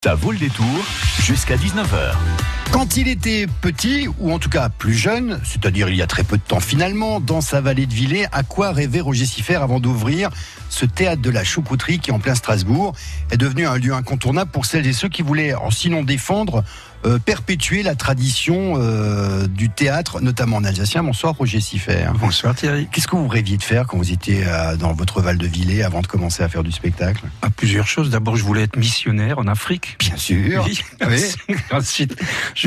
Ça vaut le détour jusqu'à 19h. Quand il était petit, ou en tout cas plus jeune, c'est-à-dire il y a très peu de temps finalement, dans sa vallée de Villers, à quoi rêvait Roger Siffert avant d'ouvrir ce théâtre de la choucrouterie qui, en plein Strasbourg, est devenu un lieu incontournable pour celles et ceux qui voulaient, sinon défendre, perpétuer la tradition du théâtre, notamment en alsacien. Bonsoir Roger Siffert. Bonsoir Thierry. Qu'est-ce que vous rêviez de faire quand vous étiez dans votre Val de Villers avant de commencer à faire du spectacle? Plusieurs choses. D'abord, je voulais être missionnaire en Afrique. Bien sûr. Oui. Oui. Ensuite, j'ai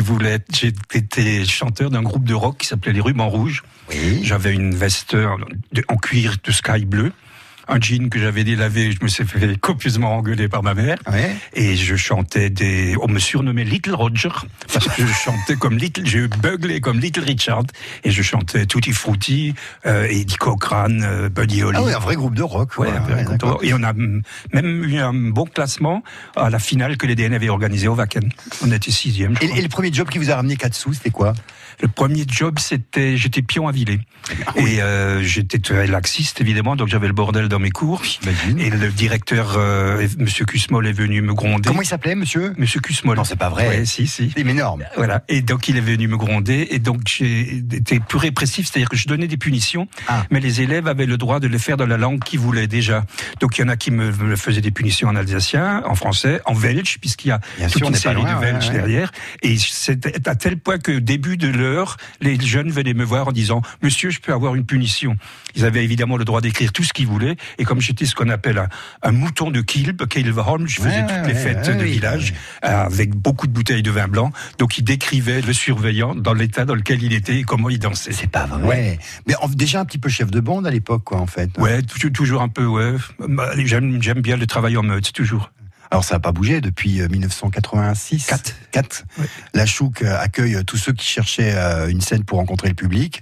été chanteur d'un groupe de rock qui s'appelait les Rubans Rouges. Oui. J'avais une veste en cuir de sky bleu. Un jean que j'avais délavé, je me suis fait copieusement engueuler par ma mère. Ouais. Et je chantais on me surnommait Little Roger, parce que je chantais comme j'ai beuglé comme Little Richard, et je chantais Tutti Frutti, Eddie Cochran, Buddy Holly. Ah oui, un vrai groupe de rock. Ouais, et on a même eu un bon classement à la finale que les DN avaient organisée au Wacken. On était 6e. Et le premier job qui vous a ramené 4 sous, c'était quoi? Le premier job, j'étais pion à Villers. Et j'étais très laxiste, évidemment, donc j'avais le bordel dans mes cours. J'imagine. Et le directeur, Monsieur Cusmol, est venu me gronder. Comment il s'appelait, monsieur? Monsieur Cusmol. Non, c'est pas vrai. Ouais, si. C'est énorme. Voilà. Et donc, il est venu me gronder. Et donc, j'ai été plus répressif, c'est-à-dire que je donnais des punitions, mais les élèves avaient le droit de les faire dans la langue qu'ils voulaient déjà. Donc, il y en a qui me faisaient des punitions en alsacien, en français, en belge, puisqu'il y a toute une série de belges derrière. Et c'était à tel point que, début de l'heure, les jeunes venaient me voir en disant « Monsieur, je peux avoir une punition ». Ils avaient évidemment le droit d'écrire tout ce qu'ils voulaient. Et comme j'étais ce qu'on appelle un mouton de Kilbeholm, je faisais toutes les fêtes de village avec beaucoup de bouteilles de vin blanc. Donc il décrivait le surveillant dans l'état dans lequel il était et comment il dansait. C'est pas vrai. Ouais. Mais déjà un petit peu chef de bande à l'époque, quoi, en fait. Ouais, toujours un peu, ouais. J'aime bien le travail en meute, toujours. Alors ça n'a pas bougé depuis 1986. 4. Ouais. La Chouk accueille tous ceux qui cherchaient une scène pour rencontrer le public.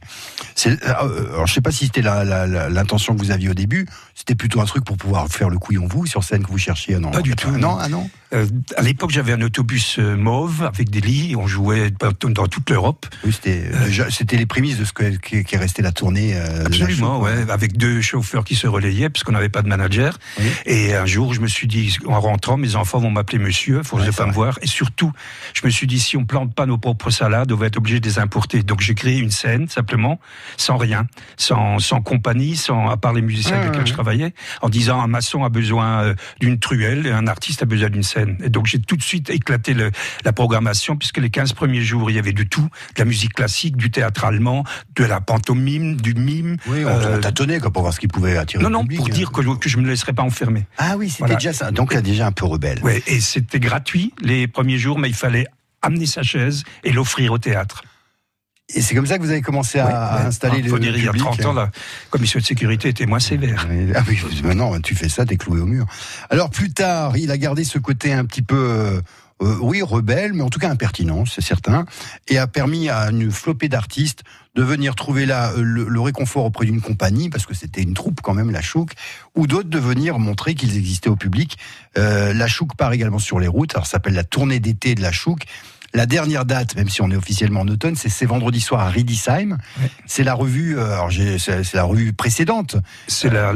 Alors je sais pas si c'était l'intention que vous aviez au début. C'était plutôt un truc pour pouvoir faire le couillon vous sur scène que vous cherchiez. Non, pas du tout. Non. À l'époque, j'avais un autobus mauve avec des lits. On jouait dans toute l'Europe. Oui, c'était les prémices de ce qui est resté la tournée. Absolument, de la Chouk, ouais. Avec 2 chauffeurs qui se relayaient parce qu'on n'avait pas de manager. Oui. Et un jour, je me suis dit, en rentrant, mes enfants vont m'appeler monsieur, il faut pas me voir. Et surtout, je me suis dit, si on plante pas nos propres salades, on va être obligé de les importer. Donc j'ai créé une scène, simplement, sans rien, sans compagnie, à part les musiciens avec lesquels je travaillais, en disant, un maçon a besoin d'une truelle et un artiste a besoin d'une scène. Et donc j'ai tout de suite éclaté la programmation, puisque les 15 premiers jours, il y avait de tout, de la musique classique, du théâtre allemand, de la pantomime, du mime. Oui, on tâtonnait pour voir ce qui pouvait attirer le public. Non, pour dire que je me laisserais pas enfermer. Ah oui, c'était déjà ça. Donc là, déjà un peu rebelle. Ouais, et c'était gratuit les premiers jours, mais il fallait amener sa chaise et l'offrir au théâtre. Et c'est comme ça que vous avez commencé à installer le public. Il y a 30 ans, la commission de sécurité était moins sévère. Ah oui, maintenant, tu fais ça, t'es cloué au mur. Alors plus tard, il a gardé ce côté un petit peu... rebelle, mais en tout cas impertinent, c'est certain, et a permis à une flopée d'artistes de venir trouver là le réconfort auprès d'une compagnie, parce que c'était une troupe quand même, la Chouk, ou d'autres de venir montrer qu'ils existaient au public. La Chouk part également sur les routes, alors ça s'appelle la tournée d'été de la Chouk. La dernière date, même si on est officiellement en automne, c'est vendredi soir à Riedisheim. Ouais. C'est la revue, c'est la revue précédente. C'est la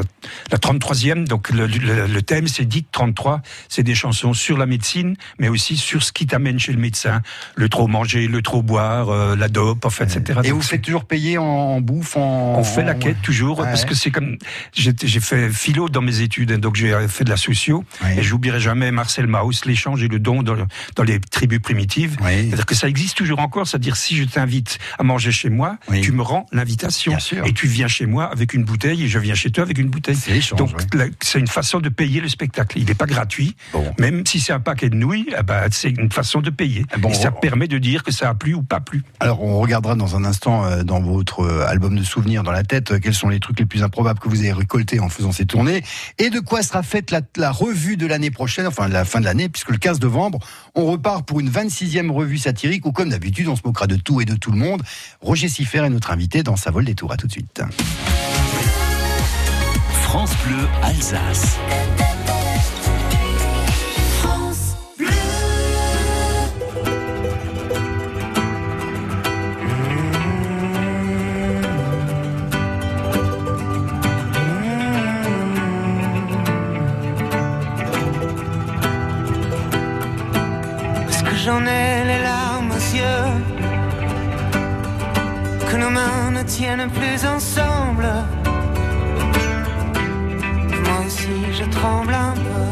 33e, donc le thème c'est Dites 33, c'est des chansons sur la médecine, mais aussi sur ce qui t'amène chez le médecin. Le trop manger, le trop boire, la dope, en fait, etc. Et vous faites toujours payer en bouffe, On fait la quête toujours, parce que c'est comme... J'ai fait philo dans mes études, donc j'ai fait de la socio, et j'oublierai jamais Marcel Mauss, l'échange et le don dans les tribus primitives. C'est-à-dire que ça existe toujours encore, c'est-à-dire si je t'invite à manger chez moi, tu me rends l'invitation et tu viens chez moi avec une bouteille et je viens chez toi avec une bouteille. Donc c'est une façon de payer le spectacle. Il n'est pas gratuit, même si c'est un paquet de nouilles, c'est une façon de payer. Et ça permet de dire que ça a plu ou pas plu. Alors on regardera dans un instant dans votre album de souvenirs dans la tête quels sont les trucs les plus improbables que vous avez récoltés en faisant ces tournées et de quoi sera faite la revue de l'année prochaine, enfin la fin de l'année, puisque le 15 novembre on repart pour une 26e revue satirique où, comme d'habitude, on se moquera de tout et de tout le monde. Roger Siffert est notre invité dans Ça vaut le détour. À tout de suite. France Bleu Alsace. j'en ai les larmes aux yeux, que nos mains ne tiennent plus ensemble. Moi aussi je tremble un peu,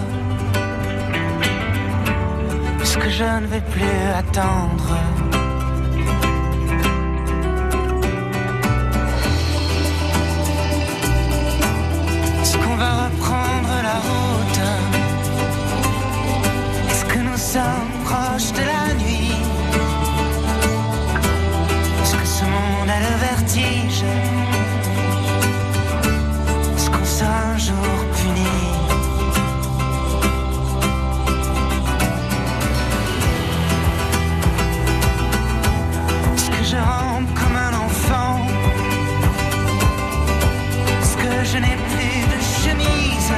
puisque je ne vais plus attendre. Est-ce qu'on va reprendre la route? Est-ce que nous sommes proches de la nuit? Est-ce que ce monde a le vertige? Est-ce qu'on sera un jour puni? Est-ce que je rampe comme un enfant? Est-ce que je n'ai plus de chemise?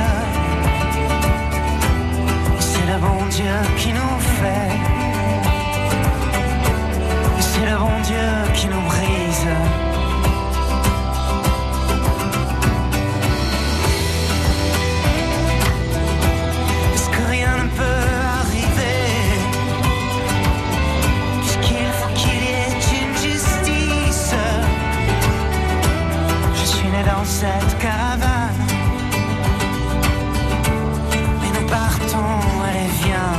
C'est le bon Dieu qui nous fait, c'est le bon Dieu qui nous brise. Est-ce que rien ne peut arriver, puisqu'il faut qu'il y ait une justice? Je suis né dans cette caravane, mais nous partons, allez viens.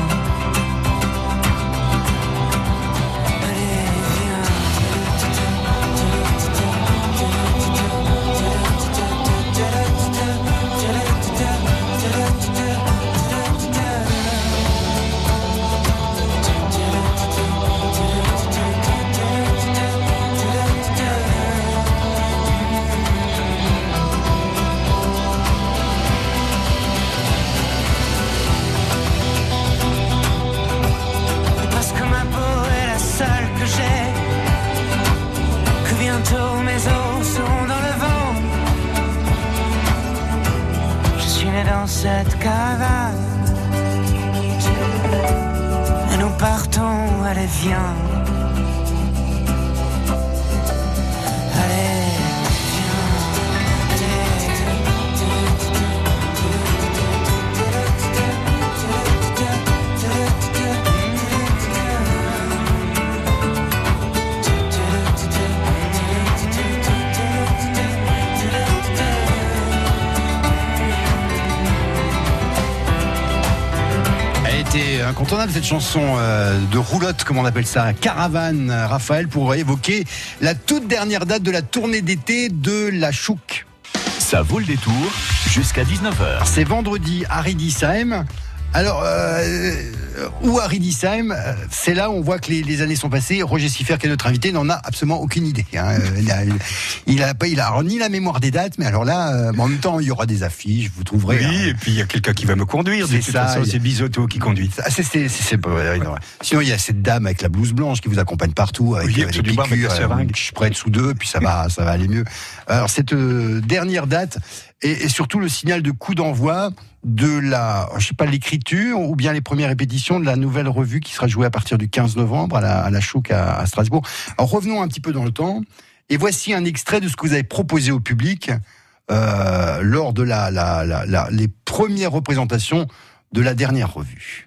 Que bientôt mes os seront dans le vent. Je suis né dans cette caravane, et nous partons, allez viens. Incontournable cette chanson de roulotte, comme on appelle ça, Caravane, Raphaël, pour évoquer la toute dernière date de la tournée d'été de la Chouk. Ça vaut le détour jusqu'à 19h. C'est vendredi à Riedisheim. Alors, où à Riedisheim, c'est là où on voit que les années sont passées. Roger Siffert, qui est notre invité, n'en a absolument aucune idée. Hein. Il a alors, ni la mémoire des dates, mais alors là, en même temps, il y aura des affiches, vous trouverez. Oui, et puis il y a quelqu'un qui va me conduire. De toute façon, c'est Bisotto qui conduit. C'est pas vrai. Sinon, il y a cette dame avec la blouse blanche qui vous accompagne partout, avec des piqûres, je prête sous deux, puis ça va aller mieux. Alors, cette dernière date est surtout le signal de coup d'envoi de l'écriture ou bien les premières répétitions de la nouvelle revue qui sera jouée à partir du 15 novembre à la Chouk à Strasbourg. Alors revenons un petit peu dans le temps et voici un extrait de ce que vous avez proposé au public lors de les premières représentations de la dernière revue.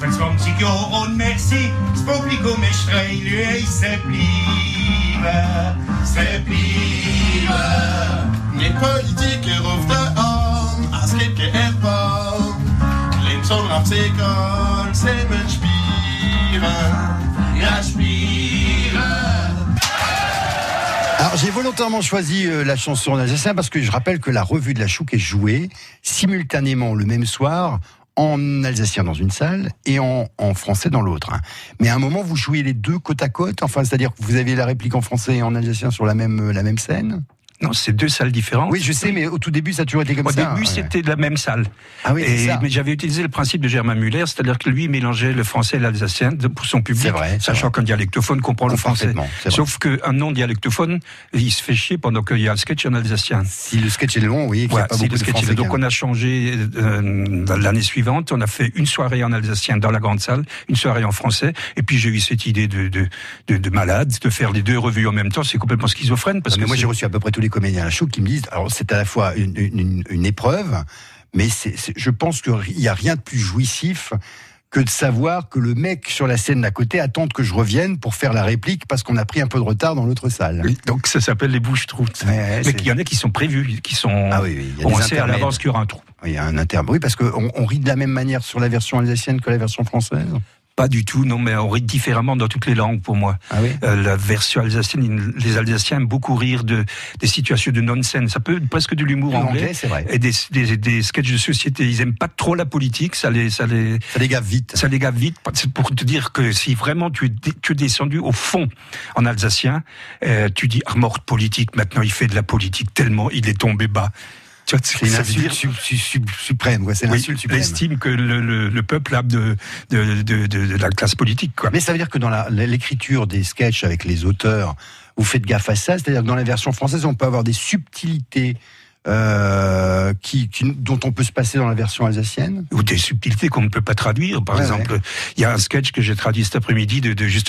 Alors j'ai volontairement choisi la chanson en alsacien parce que je rappelle que la revue de la Chouk est jouée simultanément le même soir en alsacien dans une salle et en français dans l'autre. Mais à un moment vous jouez les deux côte à côte, enfin c'est-à-dire que vous avez la réplique en français et en alsacien sur la même scène. Non, c'est deux salles différentes. Oui, je sais, mais au tout début, ça a toujours été comme ça. Au début, c'était la même salle. Ah oui, c'est ça. Mais j'avais utilisé le principe de Germain Müller, c'est-à-dire que lui mélangeait le français et l'alsacien pour son public, sachant qu'un dialectophone comprend le français. Sauf qu'un non-dialectophone, il se fait chier pendant qu'il y a le sketch en alsacien. Si le sketch est long, oui, qu'il n'y a pas beaucoup de français. Donc on a changé l'année suivante, on a fait une soirée en alsacien dans la grande salle, une soirée en français, et puis j'ai eu cette idée de malade, de faire les deux revues en même temps. C'est complètement schizophrène. Parce que moi, j'ai reçu à peu près tous les comédiens à la Chouk qui me disent, alors c'est à la fois une épreuve, mais je pense qu'il n'y a rien de plus jouissif que de savoir que le mec sur la scène d'à côté attend que je revienne pour faire la réplique parce qu'on a pris un peu de retard dans l'autre salle. Oui, donc ça s'appelle les bouches-trous. Ouais, mais il y en a qui sont prévus, qui sont... Ah oui, il y a on des sait à l'avance qu'il y aura un trou. Oui, il y a un intermède. Oui, parce qu'on rit de la même manière sur la version alsacienne que la version française. Pas du tout, non, mais on rit différemment dans toutes les langues pour moi. Ah oui. La version alsacienne, les Alsaciens aiment beaucoup rire des situations de nonsense. Ça peut presque de l'humour anglais. C'est vrai. Et des sketchs de société. Ils aiment pas trop la politique, ça les gave vite. Ça les gave vite. C'est pour te dire que si vraiment tu es descendu au fond en alsacien, tu dis mort politique. Maintenant, il fait de la politique tellement il est tombé bas. C'est une insulte suprême, ouais, c'est l'insulte suprême. L'estime que le peuple a de la classe politique, quoi. Mais ça veut dire que dans l'écriture des sketchs avec les auteurs, vous faites gaffe à ça, c'est-à-dire que dans la version française, on peut avoir des subtilités dont on peut se passer dans la version alsacienne, ou des subtilités qu'on ne peut pas traduire. Par exemple, il y a un sketch que j'ai traduit cet après-midi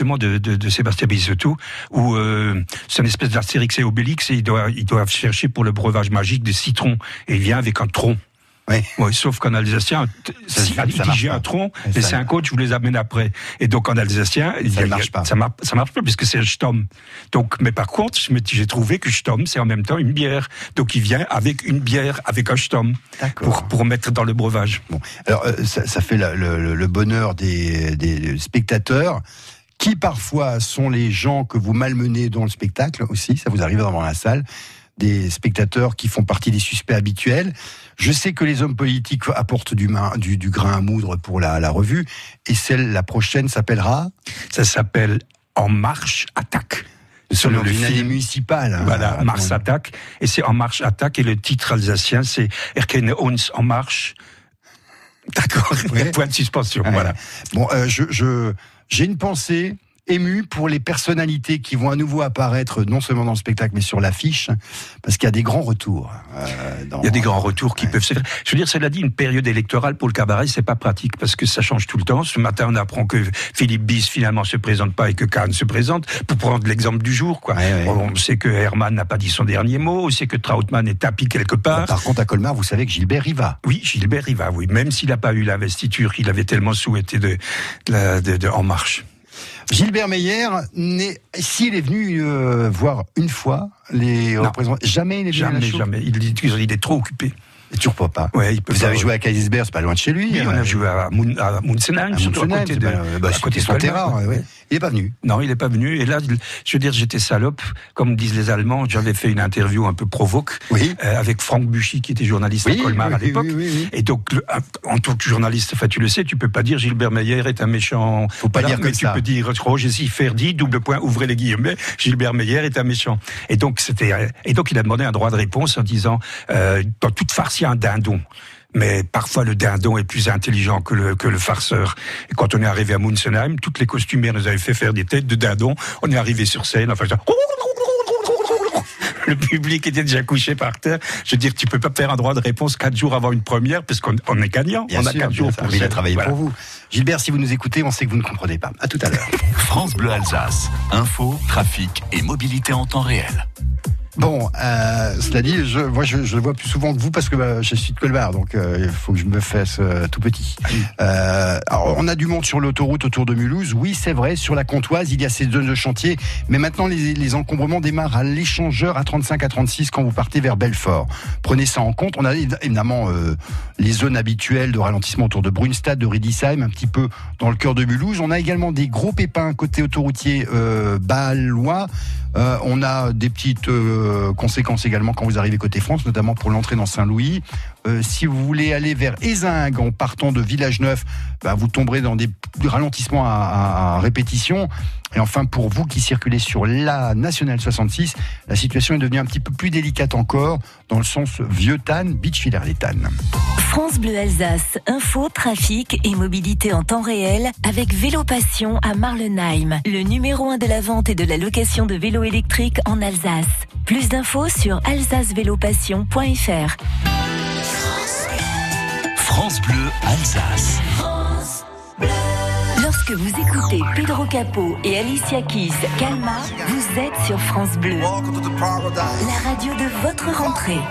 de Sébastien Bizotto, où c'est une espèce d'Astérix et Obélix et ils doivent chercher pour le breuvage magique des citrons et il vient avec un tronc. Oui. Ouais, sauf qu'en alsacien, il dit j'ai un tronc, mais c'est un coach, je vous les amène après. Et donc en alsacien, ça marche pas. Ça marche pas puisque c'est un Stom. Donc, mais par contre, j'ai trouvé que Stom, c'est en même temps une bière. Donc il vient avec une bière, avec un Stom. Pour mettre dans le breuvage. Bon. Alors ça fait le bonheur des spectateurs, qui parfois sont les gens que vous malmenez dans le spectacle aussi, ça vous arrive dans la salle, des spectateurs qui font partie des suspects habituels. Je sais que les hommes politiques apportent du grain à moudre pour la revue, et la prochaine s'appellera... Ça s'appelle En Marche Attaque. Selon une année municipale. Voilà, Mars Attaque, et c'est En Marche Attaque, et le titre alsacien c'est Erkenne uns en Marche. D'accord, ouais. Point de suspension, ouais. Voilà. Bon, j'ai une pensée ému pour les personnalités qui vont à nouveau apparaître non seulement dans le spectacle mais sur l'affiche, parce qu'il y a des grands retours. Il y a des grands retours qui peuvent se faire. Je veux dire, cela dit, une période électorale pour le cabaret, c'est pas pratique parce que ça change tout le temps. Ce matin, on apprend que Philippe Bis finalement se présente pas et que Kahn se présente. Pour prendre l'exemple du jour, quoi. Ouais. On sait que Herman n'a pas dit son dernier mot. On sait que Trautmann est tapis quelque part. Bon, par contre, à Colmar, vous savez que Gilbert y va. Oui, Gilbert y va. Oui, même s'il n'a pas eu l'investiture qu'il avait tellement souhaité de En Marche. Gilbert Meyer, s'il est venu voir une fois les représentants, jamais il est venu à la show. Jamais. Il est trop occupé. Et toujours pas. Ouais, vous avez joué à Kaysersberg, c'est pas loin de chez lui. Oui, on a joué à Munzenheim, surtout à côté de son terrain. Ouais. Il est pas venu. Non, il est pas venu. Et là, je veux dire, j'étais salope, comme disent les Allemands. J'avais fait une interview un peu provoque avec Franck Buchy, qui était journaliste à Colmar à l'époque. Oui. Et donc, en tant que journaliste, tu le sais, tu peux pas dire Gilbert Meyer est un méchant. Faut pas dire comme ça. Tu peux dire Roger Ferdi, ouvrez les guillemets, Gilbert Meyer est un méchant. Et donc il a demandé un droit de réponse en disant dans toute farce il y a un dindon. Mais parfois le dindon est plus intelligent que le farceur. Et quand on est arrivé à Munzenheim, toutes les costumières nous avaient fait faire des têtes de dindon. On est arrivé sur scène, enfin le public était déjà couché par terre. Je veux dire, tu peux pas faire un droit de réponse 4 jours avant une première, parce qu'on est gagnant. Bien on sûr, a 4 jours pour il a travaillé pour vous. Gilbert, si vous nous écoutez, on sait que vous ne comprenez pas. À tout à l'heure. France Bleu Alsace. Info, trafic et mobilité en temps réel. Bon, cela dit, je le vois plus souvent que vous parce que je suis de Colmar, donc il faut que je me fasse tout petit. Alors, on a du monde sur l'autoroute autour de Mulhouse. Oui, c'est vrai, sur la Comtoise, il y a ces zones de chantier, mais maintenant les encombrements démarrent à l'échangeur à 35 à 36 quand vous partez vers Belfort. Prenez ça en compte. On a évidemment les zones habituelles de ralentissement autour de Brunstad, de Riedisheim, un petit peu dans le cœur de Mulhouse. On a également des gros pépins côté autoroutier bâlois. On a des petites conséquences également quand vous arrivez côté France, notamment pour l'entrée dans Saint-Louis. Si vous voulez aller vers Ézingues en partant de Village-Neuf, vous tomberez dans des ralentissements à répétition. Et enfin, pour vous qui circulez sur la Nationale 66, la situation est devenue un petit peu plus délicate encore, dans le sens Vieux-Tannes, Beachviller-les-Tannes. France Bleu Alsace, info, trafic et mobilité en temps réel avec Vélo Passion à Marlenheim, le numéro 1 de la vente et de la location de vélos électriques en Alsace. Plus d'infos sur alsacevélopassion.fr. France Bleu Alsace. France Bleu. Lorsque vous écoutez Pedro Capó et Alicia Keys, Calma, vous êtes sur France Bleu. La radio de votre rentrée.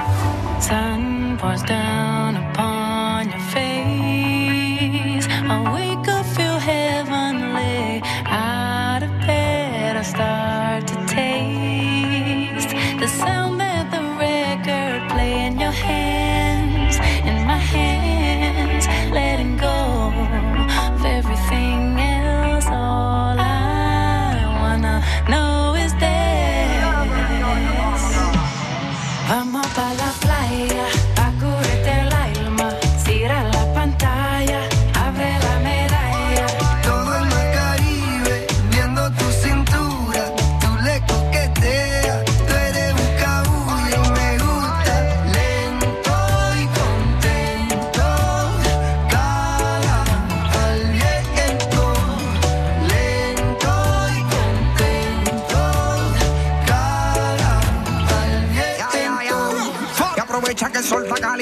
Sun pours down upon your face. I wake up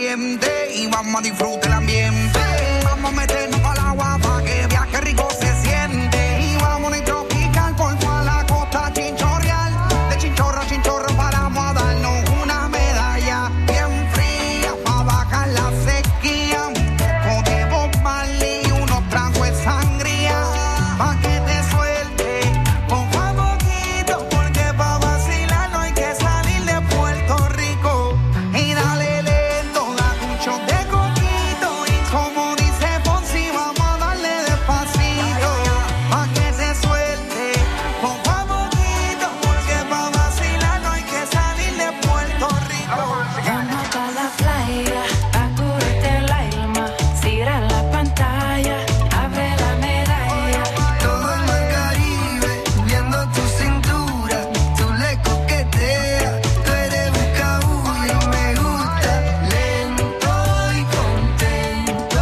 caliente y vamos a disfrutar el ambiente. Vamos a meternos para el agua para que viaje rico se siente. Y vamos a tropical por toda la costa chinchorreal. De chinchorro a chinchorro paramos a darnos una medalla bien fría para bajar la sequía. Un poco de Bob Marley y unos tragos de sangría pa' que te suelte poco a poquito, porque pa' vacilar no hay que salir de Puerto Rico. Y dale lento, date un shot de coquito y como dice Fonsi vamos a darle despacito pa' que te suelte poco a poquito, porque pa' vacilar no hay que salir de Puerto Rico. Vamos pa' la playa, a curarte el alma, cierra la pantalla, abre la medalla. Todo el mar Caribe, viendo tu cintura, tú le coqueteas, tú eres buscabulla y me gusta. Lento y contento,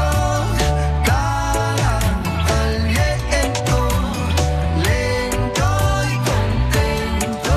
cara al viento. Lento y contento,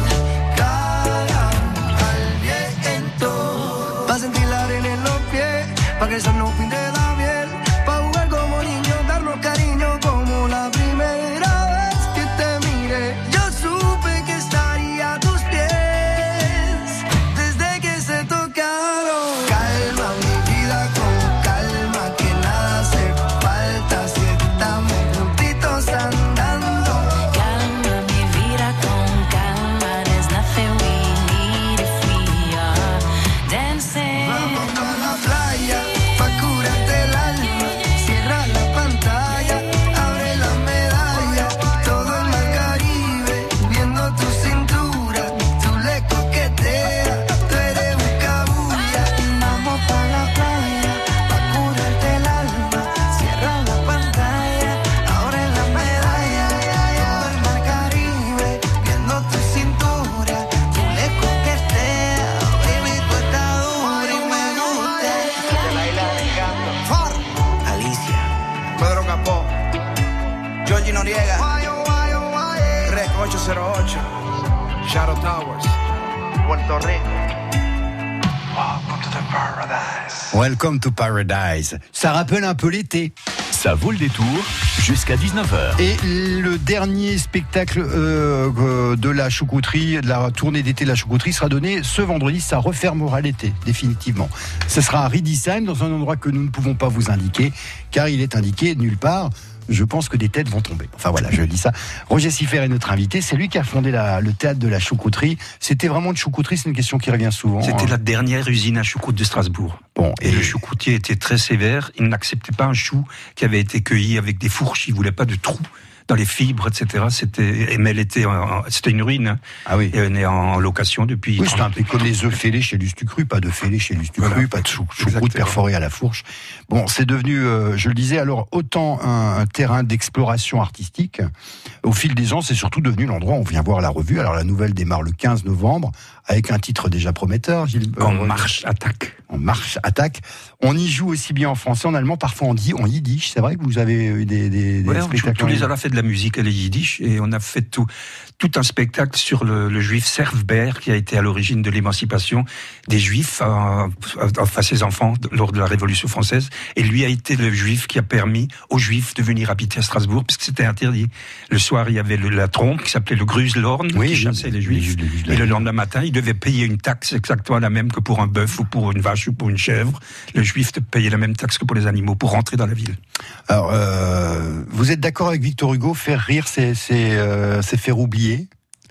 cara al viento. Pa' sentir la arena en los pies, pa' que el sol no pinte la piel, pa' jugar como niños, darnos cariño como la primera vez que te miré. Yo supe que estaría a tus pies desde que se tocaron. Calma mi vida con calma, que nada hace falta si estamos juntitos andando. Calma mi vida con calma, there's nothing we need if we are dancing. Vamos pa' la playa, pa' curarte el alma, cierra la pantalla, abre la medalla. Todo el mar Caribe, viendo tu cintura, tú le coqueteas, tú eres buscabulla. Vamos pa' la playa, pa' curarte el alma, cierra la pantalla, abre la medalla. Todo el mar Caribe, viendo tu cintura, tú le coqueteas, baby, tú estás dura y me gusta. Far, Alicia, Pedro Capó, Georgie Noriega, Rec 808, Shadow Towers, Puerto Rico. Welcome to the paradise. Welcome to Paradise. Ça rappelle un peu l'été. Ça vaut le détour jusqu'à 19h. Et le dernier spectacle de la choucrouterie, de la tournée d'été de la choucrouterie sera donné ce vendredi. Ça refermera l'été, définitivement. Ce sera à Riedisheim, dans un endroit que nous ne pouvons pas vous indiquer, car il est indiqué nulle part. Je pense que des têtes vont tomber. Enfin voilà, je dis ça. Roger Siffert est notre invité. C'est lui qui a fondé le théâtre de la choucrouterie. C'était vraiment de choucrouterie, c'est une question qui revient souvent. C'était la dernière usine à choucroute de Strasbourg. Bon, et le choucroutier était très sévère. Il n'acceptait pas un chou qui avait été cueilli avec des fourches. Il voulait pas de trous dans les fibres, etc. Mais c'était une ruine. Ah oui. Et on est en location depuis. Oui, c'était un peu comme les œufs fêlés chez Lustucru, pas de fêlés chez Lustucru, voilà. Pas de choucroute perforée à la fourche. Bon, c'est devenu, je le disais, alors autant un terrain d'exploration artistique. Au fil des ans, c'est surtout devenu l'endroit où on vient voir la revue. Alors la nouvelle démarre le 15 novembre avec un titre déjà prometteur. En marche attaque. En marche attaque. On y joue aussi bien en français, en allemand, parfois en yiddish. C'est vrai que vous avez eu des spectacles. Tous les ans, on a fait de la musique et les yiddish, et on a fait tout un spectacle sur le juif Serfber, qui a été à l'origine de l'émancipation des juifs, enfin ses enfants, lors de la Révolution française. Et lui a été le juif qui a permis aux juifs de venir habiter à Strasbourg, puisque c'était interdit. Le soir, il y avait la trompe qui s'appelait le Gruselhorn, qui chassait les juifs. Et le lendemain matin, il devait payer une taxe exactement la même que pour un bœuf ou pour une vache ou pour une chèvre. Le juif payait la même taxe que pour les animaux pour rentrer dans la ville. Alors, vous êtes d'accord avec Victor Hugo, faire rire, c'est faire oublier?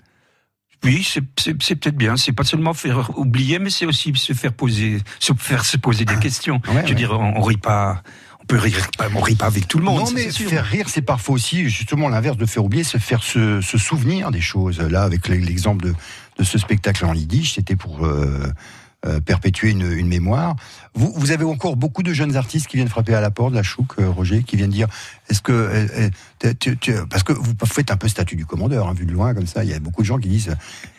Oui, c'est peut-être bien. C'est pas seulement faire oublier, mais c'est aussi se faire se poser des questions. Ouais, je veux dire, on rit pas. On rit pas avec tout le monde. Non, mais faire rire, c'est parfois aussi justement l'inverse de faire oublier, c'est faire se souvenir des choses. Là, avec l'exemple de ce spectacle en yiddish, c'était pour perpétuer une mémoire. Vous avez encore beaucoup de jeunes artistes qui viennent frapper à la porte de la Chouc, Roger, qui viennent dire, est-ce que parce que vous faites un peu statut du commandeur, hein, vu de loin comme ça. Il y a beaucoup de gens qui disent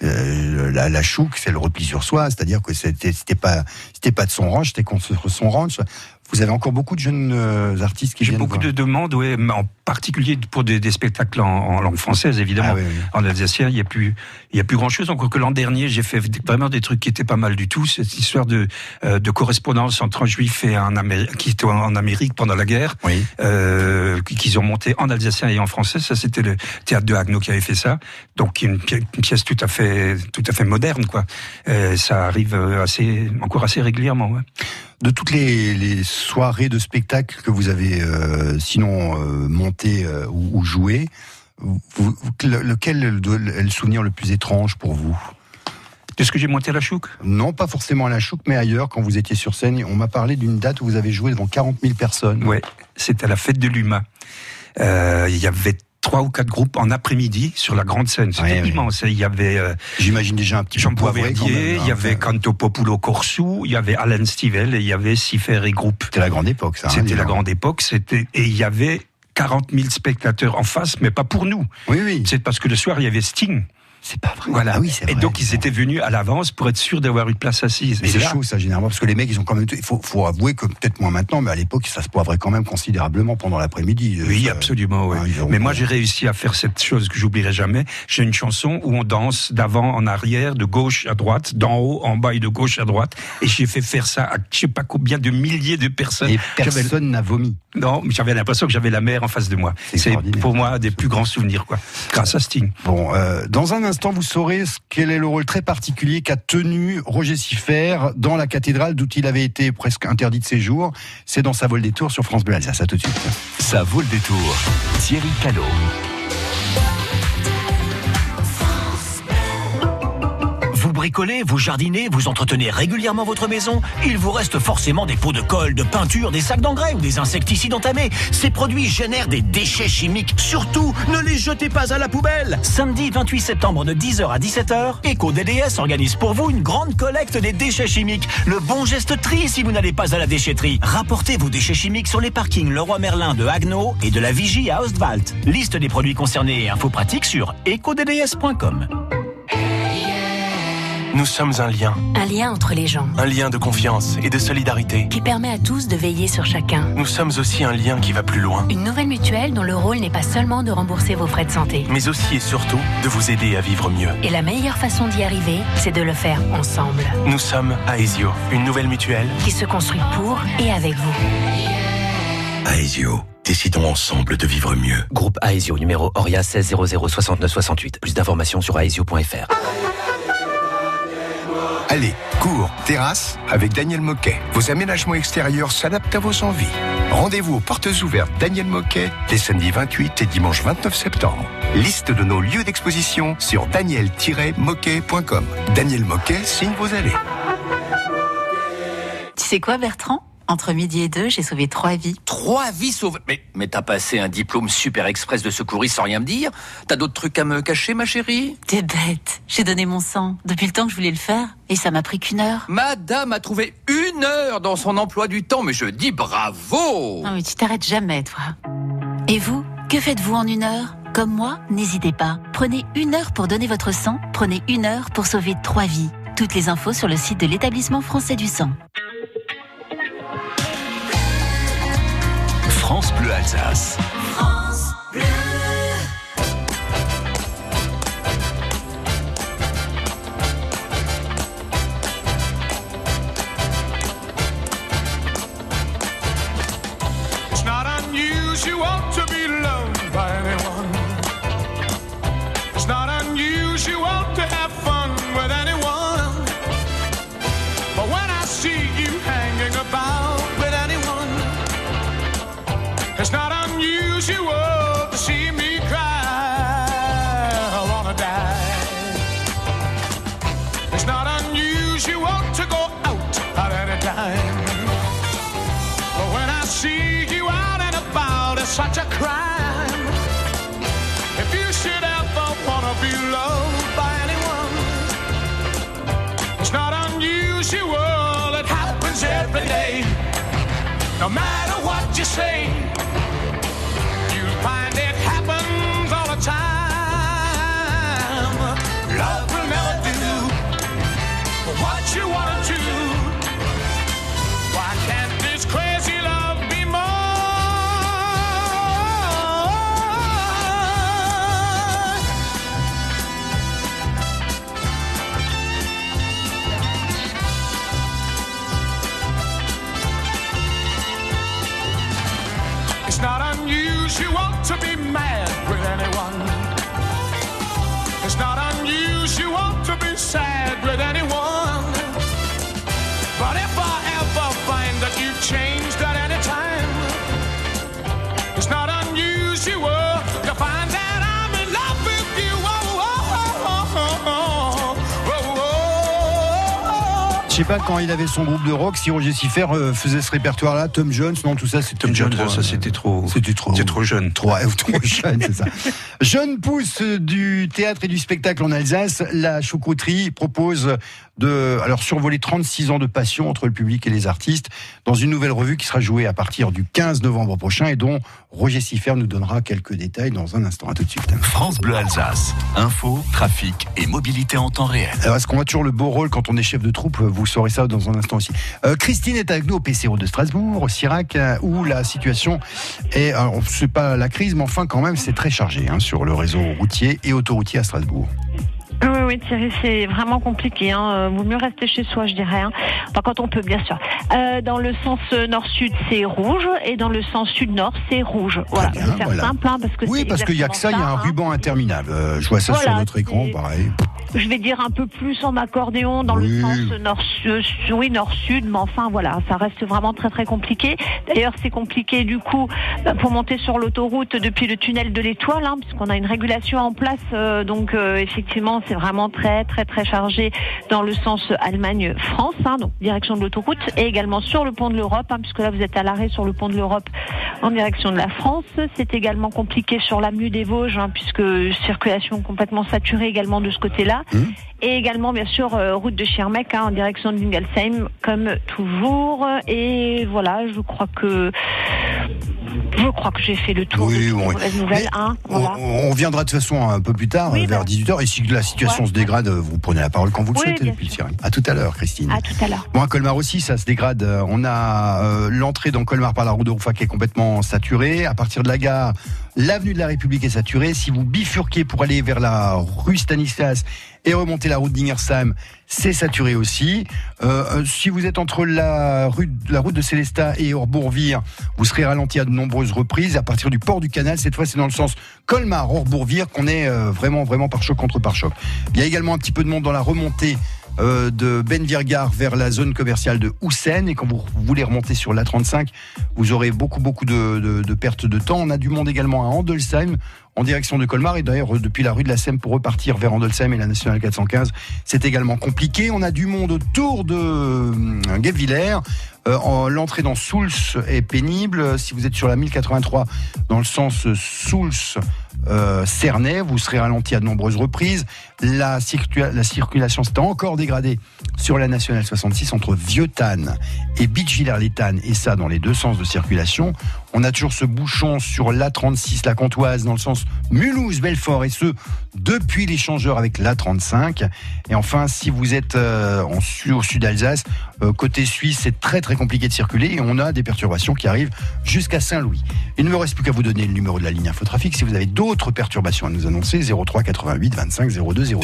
la Chouc, c'est le repli sur soi, c'est-à-dire que c'était pas de son ranch, c'était contre son ranch. Vous avez encore beaucoup de jeunes artistes qui viennent. J'ai beaucoup de demandes, ouais, particulier pour des spectacles en langue française, évidemment. Oui. En alsacien, il y a plus grand-chose. Encore que l'an dernier, j'ai fait vraiment des trucs qui étaient pas mal du tout. Cette histoire de correspondance entre un juif et qui était en Amérique pendant la guerre, qu'ils ont monté en alsacien et en français. Ça, c'était le théâtre de Haguenau qui avait fait ça. Donc, une pièce tout à fait moderne, quoi. Ça arrive encore assez régulièrement. Ouais. De toutes les soirées de spectacle que vous avez montées ou jouées, lequel est le souvenir le plus étrange pour vous? Est-ce que j'ai monté à la Chouque? Non, pas forcément à la Chouque, mais ailleurs, quand vous étiez sur scène. On m'a parlé d'une date où vous avez joué devant 40 000 personnes. Oui, c'était à la fête de l'UMA. Il y avait 3 ou 4 groupes en après-midi sur la grande scène. C'était immense. Il y avait j'imagine déjà un petit Jean-Paul Verdier, il y avait Cantopopulo Corsou, il y avait Alan Stivell et il y avait Sifer et groupe. C'était la grande époque, ça. C'était la grande époque. Et il y avait 40 000 spectateurs en face, mais pas pour nous. Oui. C'est parce que le soir, il y avait Sting. C'est pas vrai. Voilà. Ah oui, c'est vrai. Et donc, ils étaient venus à l'avance pour être sûrs d'avoir une place assise. Mais c'est chaud, ça, généralement, parce que les mecs, ils ont quand même... Il faut avouer que, peut-être moins maintenant, mais à l'époque, ça se poivrait quand même considérablement pendant l'après-midi. Oui, absolument, oui. Mais moi, j'ai réussi à faire cette chose que j'oublierai jamais. J'ai une chanson où on danse d'avant en arrière, de gauche à droite, d'en haut en bas et de gauche à droite. Et j'ai fait faire ça à je sais pas combien de milliers de personnes. Et personne n'a vomi. Non, mais j'avais l'impression que j'avais la mer en face de moi. C'est pour moi des plus grands souvenirs, quoi. Grâce à Sting. Bon, dans un instant, vous saurez quel est le rôle très particulier qu'a tenu Roger Siffert dans la cathédrale d'où il avait été presque interdit de séjour. C'est dans Ça vaut le détour sur France Bleu Alsace. À tout de suite. Ça vaut le détour. Thierry Callot. Vous bricolez, vous jardinez, vous entretenez régulièrement votre maison, il vous reste forcément des pots de colle, de peinture, des sacs d'engrais ou des insecticides entamés. Ces produits génèrent des déchets chimiques. Surtout, ne les jetez pas à la poubelle. Samedi 28 septembre de 10h à 17h, EcoDDS organise pour vous une grande collecte des déchets chimiques. Le bon geste tri si vous n'allez pas à la déchetterie. Rapportez vos déchets chimiques sur les parkings Leroy Merlin de Haguenau et de la Vigie à Ostwald. Liste des produits concernés et infos pratiques sur ecodds.com. Nous sommes un lien. Un lien entre les gens. Un lien de confiance et de solidarité. Qui permet à tous de veiller sur chacun. Nous sommes aussi un lien qui va plus loin. Une nouvelle mutuelle dont le rôle n'est pas seulement de rembourser vos frais de santé. Mais aussi et surtout de vous aider à vivre mieux. Et la meilleure façon d'y arriver, c'est de le faire ensemble. Nous sommes Aesio, une nouvelle mutuelle qui se construit pour et avec vous. Aesio. Décidons ensemble de vivre mieux. Groupe Aesio, numéro ORIA 16 00 69 68. Plus d'informations sur aesio.fr. Allez, cours, terrasse, avec Daniel Moquet. Vos aménagements extérieurs s'adaptent à vos envies. Rendez-vous aux portes ouvertes Daniel Moquet, les samedis 28 et dimanche 29 septembre. Liste de nos lieux d'exposition sur daniel-moquet.com. Daniel Moquet signe vos allées. Tu sais quoi, Bertrand ? Entre midi et 2, j'ai sauvé 3 vies. 3 vies sauvées? Mais t'as passé un diplôme super express de secouriste sans rien me dire? T'as d'autres trucs à me cacher, ma chérie? T'es bête. J'ai donné mon sang depuis le temps que je voulais le faire. Et ça m'a pris qu'1 heure. Madame a trouvé 1 heure dans son emploi du temps, mais je dis bravo! Non mais tu t'arrêtes jamais, toi. Et vous, que faites-vous en 1 heure? Comme moi, n'hésitez pas. Prenez 1 heure pour donner votre sang. Prenez 1 heure pour sauver 3 vies. Toutes les infos sur le site de l'Établissement français du sang. France Bleu Alsace. France Bleu. It's not unusual to be loved by anyone. It's not unusual to have fun with anyone. But when I see you hanging about with anyone, it's not unusual to see me cry. I wanna die. It's not unusual to go out at any time. But when I see you out and about, it's such a crime. If you should ever wanna be loved by anyone, it's not unusual. It happens every day. No matter what you say, find it happens all the time. Love will never do what you want to. Why can't this crazy love be more? unusual to be mad with anyone. It's not unusual to be sad with anyone. But if I ever find that you've changed at any time, it's not unusual to find that I'm in love with you. Oh, oh, oh, oh, oh, oh, oh. Je sais pas, quand il avait son groupe de rock, si Roger Siffert faisait ce répertoire-là, Tom Jones, non, tout ça, c'était Tom Jones, ça c'était trop jeune. Trop jeune, c'est ça. Jeune pousse du théâtre et du spectacle en Alsace, la choucrouterie propose de survoler 36 ans de passion entre le public et les artistes dans une nouvelle revue qui sera jouée à partir du 15 novembre prochain et dont Roger Siffert nous donnera quelques détails dans un instant. À tout de suite. France Bleu Alsace. Info, trafic et mobilité en temps réel. Alors, est-ce qu'on a toujours le beau rôle quand on est chef de troupe? Vous saurez ça dans un instant aussi. Christine est avec nous au PCO de Strasbourg, au Sirac, où la situation est, alors, c'est pas la crise, mais enfin quand même c'est très chargé sur le réseau routier et autoroutier à Strasbourg. Oui, Thierry, c'est vraiment compliqué. Vaut mieux rester chez soi, je dirais. Enfin, quand on peut, bien sûr. Dans le sens nord-sud, c'est rouge, et dans le sens sud-nord, c'est rouge. Voilà, je vais faire simple, parce que oui, parce qu'il y a que ça, il y a un ruban interminable. Je vois ça sur notre écran, pareil. Je vais dire un peu plus en accordéon dans le sens nord-sud, mais enfin voilà, ça reste vraiment très très compliqué. D'ailleurs, c'est compliqué du coup pour monter sur l'autoroute depuis le tunnel de l'Étoile, puisqu'on a une régulation en place, donc effectivement, c'est vraiment très très très chargé dans le sens Allemagne-France, donc direction de l'autoroute, et également sur le pont de l'Europe, puisque là vous êtes à l'arrêt sur le pont de l'Europe en direction de la France. C'est également compliqué sur l'avenue des Vosges, puisque circulation complètement saturée également de ce côté-là. Et également, bien sûr, route de Schirmeck en direction de Lingelsheim, comme toujours. Et voilà, je crois que j'ai fait le tour de mauvaises nouvelles. Voilà. On viendra de toute façon un peu plus tard, vers 18h. Et si la situation se dégrade, vous prenez la parole quand vous le souhaitez depuis le Sirac. À tout à l'heure, Christine. À tout à l'heure. Bon, à Colmar aussi, ça se dégrade. On a l'entrée dans Colmar par la route de Rouffach qui est complètement saturée. À partir de la gare, l'avenue de la République est saturée. Si vous bifurquez pour aller vers la rue Stanislas et remonter la route d'Ingersheim, c'est saturé aussi. Si vous êtes entre la route de Célestat et Orbourg-Vire, vous serez ralenti à de nombreuses reprises. À partir du port du canal, cette fois c'est dans le sens Colmar-Orbourg-Vire qu'on est vraiment pare-choc contre pare-choc. Il y a également un petit peu de monde dans la remontée de Benvirgard vers la zone commerciale de Houssen, et quand vous voulez remonter sur l'A35, vous aurez beaucoup de pertes de temps. On a du monde également à Andelsheim en direction de Colmar, et d'ailleurs depuis la rue de la Sème pour repartir vers Andelsheim et la nationale 415, c'est également compliqué. On a du monde autour de Guebwiller. L'entrée dans Souls est pénible. Si vous êtes sur la 1083 dans le sens Souls Cernay, vous serez ralenti à de nombreuses reprises. La circulation s'est encore dégradée sur la nationale 66 entre Vieux-Tannes et Bitchvillers-les-Tannes, et ça dans les deux sens de circulation. On a toujours ce bouchon sur l'A36, la Comtoise, dans le sens Mulhouse-Belfort, et ce depuis l'échangeur avec l'A35. Et enfin, si vous êtes au sud d'Alsace, côté suisse, c'est très très compliqué de circuler, et on a des perturbations qui arrivent jusqu'à Saint-Louis. Il ne me reste plus qu'à vous donner le numéro de la ligne Infotrafic si vous avez d'autres perturbations à nous annoncer. 03 88 25 02 02.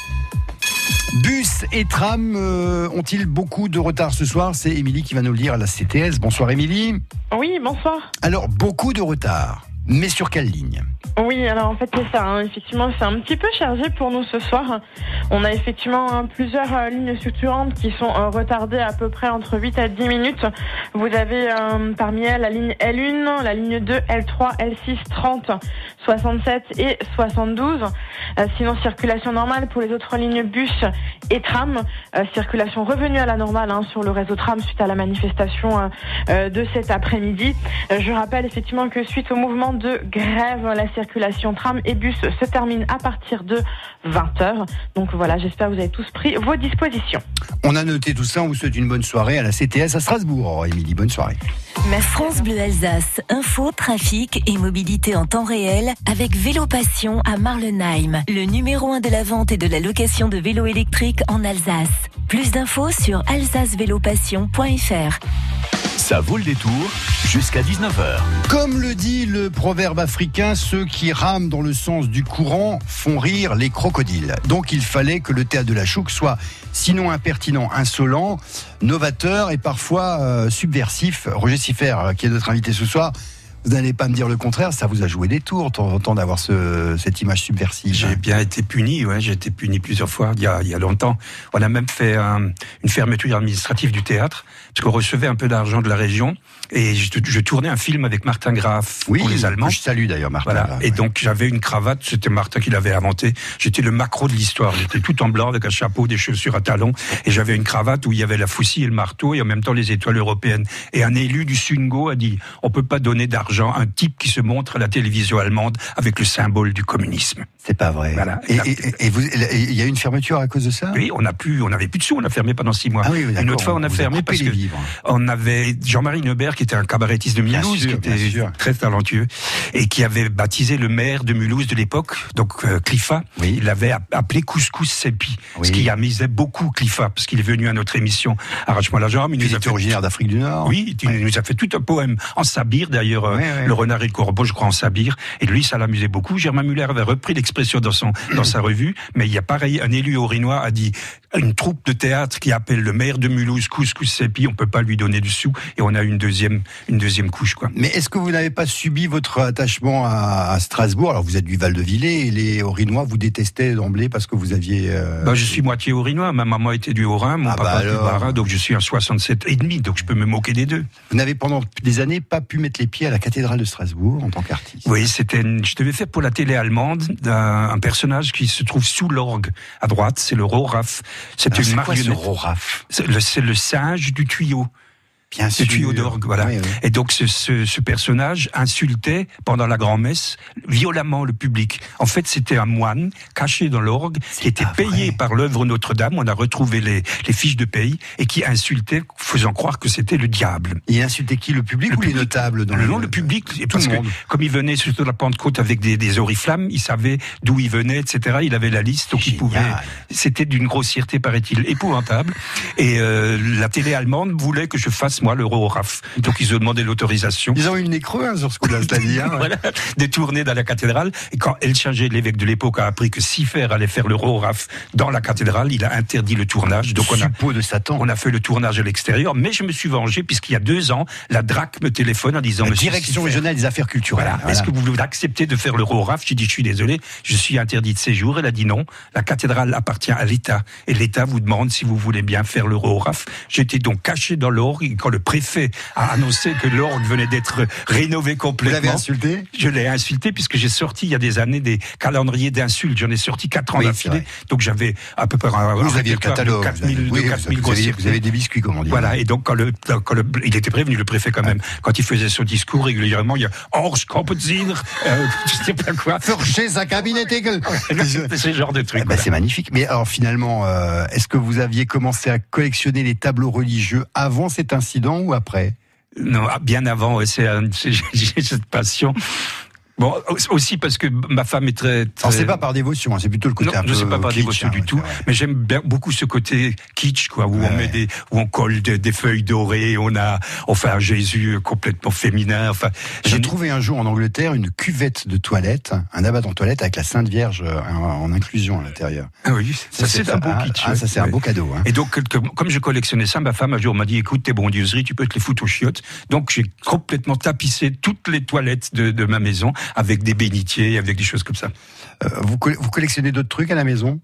Bus et tram ont-ils beaucoup de retard ce soir? C'est Émilie qui va nous le dire à la CTS. Bonsoir Émilie. Oui, bonsoir. Alors, beaucoup de retard, mais sur quelle ligne? Oui, alors en fait c'est ça, effectivement c'est un petit peu chargé pour nous ce soir. On a effectivement plusieurs lignes structurantes qui sont retardées à peu près entre 8 à 10 minutes. Vous avez parmi elles la ligne L1, la ligne 2, L3, L6, 30, 67 et 72. Sinon circulation normale pour les autres lignes bus et tram. Circulation revenue à la normale sur le réseau tram suite à la manifestation de cet après-midi. Je rappelle effectivement que suite au mouvement de grève, la circulation tram et bus se termine à partir de 20h. Donc voilà, j'espère que vous avez tous pris vos dispositions. On a noté tout ça, on vous souhaite une bonne soirée à la CTS à Strasbourg. Émilie, bonne soirée. France Bleu Alsace, info, trafic et mobilité en temps réel avec Vélo Passion à Marlenheim, le numéro 1 de la vente et de la location de vélos électriques en Alsace. Plus d'infos sur alsacevélopassion.fr. Ça vaut le détour jusqu'à 19h. Comme le dit le proverbe africain, ceux qui rament dans le sens du courant font rire les crocodiles. Donc il fallait que le théâtre de la Chouque soit sinon impertinent, insolent, novateur et parfois subversif. Roger Siffert, qui est notre invité ce soir, Vous n'allez pas me dire le contraire, ça vous a joué des tours, de temps en temps, d'avoir cette image subversive. J'ai bien été puni, j'ai été puni plusieurs fois, il y a longtemps. On a même fait une fermeture administrative du théâtre, parce qu'on recevait un peu d'argent de la région, et je tournais un film avec Martin Graf pour les Allemands. Que je salue d'ailleurs, Martin. Voilà. Là, et donc j'avais une cravate, c'était Martin qui l'avait inventé. J'étais le macro de l'histoire, j'étais tout en blanc avec un chapeau, des chaussures à talons, et j'avais une cravate où il y avait la faucille et le marteau, et en même temps les étoiles européennes. Et un élu du Sungo a dit, on peut pas donner d'argent à un type qui se montre à la télévision allemande avec le symbole du communisme. C'est pas vrai. Voilà. Et il y a eu une fermeture à cause de ça? Oui, on n'avait plus de sous, on a fermé pendant 6 mois. Ah oui, une autre fois, on a fermé parce que on avait Jean-Marie Neubert, qui était un cabarettiste de Mulhouse, qui était très talentueux, et qui avait baptisé le maire de Mulhouse de l'époque, donc Cliffat. Il l'avait appelé Couscous Sepi, ce qui amusait beaucoup Cliffat, parce qu'il est venu à notre émission Arrache-moi la jambe. Il était originaire d'Afrique du Nord. Oui, il nous a fait tout un poème en sabir, d'ailleurs, le renard et le corbeau, je crois, en sabir, et lui, ça l'amusait beaucoup. Germain Muller avait repris l'expression dans sa revue, mais il y a pareil, un élu haut-rhinois a dit, une troupe de théâtre qui appelle le maire de Mulhouse Couscous Sepi, on peut pas lui donner du sou, et on a une deuxième couche, quoi. Mais est-ce que vous n'avez pas subi votre attachement à Strasbourg? Alors vous êtes du Val-de-Villers, et les Haut-Rhinois vous détestaient d'emblée parce que vous aviez... je suis moitié Haut-Rhinois, ma maman était du Haut-Rhin, mon papa du Bas-Rhin, donc je suis un 67,5, donc je peux me moquer des deux. Vous n'avez pendant des années pas pu mettre les pieds à la cathédrale de Strasbourg en tant qu'artiste? Oui, je devais faire pour la télé allemande un personnage qui se trouve sous l'orgue à droite, c'est le Rohraf. C'est une marionnette. C'est quoi ce Rohraf? C'est le singe du tuyau. Bien sûr. Le tuyau d'orgue, voilà. Oui, oui. Et donc ce personnage insultait pendant la grand-messe violemment le public. En fait, c'était un moine caché dans l'orgue qui était payé par l'œuvre Notre-Dame. On a retrouvé les fiches de paye et qui insultait, faisant croire que c'était le diable. Il insultait qui, le public ou les notables dans le public. Et parce que comme il venait sur la Pentecôte avec des oriflammes, il savait d'où il venait, etc. Il avait la liste, donc il pouvait. C'était d'une grossièreté, paraît-il, épouvantable. Et la télé allemande voulait que je fasse moi le Rohraf. Donc ils ont demandé l'autorisation. Ils ont eu le nez creux sur ce coup-là, c'est-à-dire voilà, des tournées dans la cathédrale. Et quand Elchanger, l'évêque de l'époque, a appris que Siffer allait faire le Rohraf dans la cathédrale, il a interdit le tournage. Donc on a fait le tournage à l'extérieur, mais je me suis vengé puisqu'il y a 2 ans, la DRAC me téléphone en disant... La Direction régionale des affaires culturelles. Voilà. Est-ce que vous voulez accepter de faire le Rohraf? J'ai dit, je suis désolé, je suis interdit de séjour. Elle a dit non, la cathédrale appartient à l'État. Et l'État vous demande si vous voulez bien faire le Rohraf. J'étais donc caché dans l'orgue et quand le préfet a annoncé que l'orgue venait d'être rénové complètement. Vous l'avez insulté? Je l'ai insulté puisque j'ai sorti il y a des années des calendriers d'insultes. J'en ai sorti 4 ans d'affilée. Donc j'avais à peu près vous aviez le catalogue. 4000 grossiers. Vous avez des biscuits, comme on dit. Voilà. Et donc quand il était prévenu, le préfet quand même, quand il faisait son discours régulièrement, il y a Orsch Kompenziner, je sais pas quoi. Furcher sa Kabinettegel. C'est ce genre de truc. C'est magnifique. Mais alors finalement, est-ce que vous aviez commencé à collectionner les tableaux religieux avant cet incident ou après? Non, bien avant, j'ai cette passion. Bon, aussi parce que ma femme est très... Alors c'est pas par dévotion, c'est plutôt le côté un peu... Non, je sais pas par dévotion du tout, mais j'aime bien beaucoup ce côté kitsch, quoi, où on colle des feuilles dorées, on fait un Jésus complètement féminin, enfin... J'ai trouvé un jour en Angleterre une cuvette de toilette, un abat en toilette avec la Sainte Vierge en inclusion à l'intérieur. Ah oui, ça c'est un beau kitsch. Ça c'est un beau cadeau. Et donc, comme je collectionnais ça, ma femme un jour m'a dit, écoute, tes bondieuseries, tu peux te les foutre aux chiottes. Donc j'ai complètement tapissé toutes les toilettes de ma maison, avec des bénitiers, avec des choses comme ça. Vous collectionnez d'autres trucs à la maison?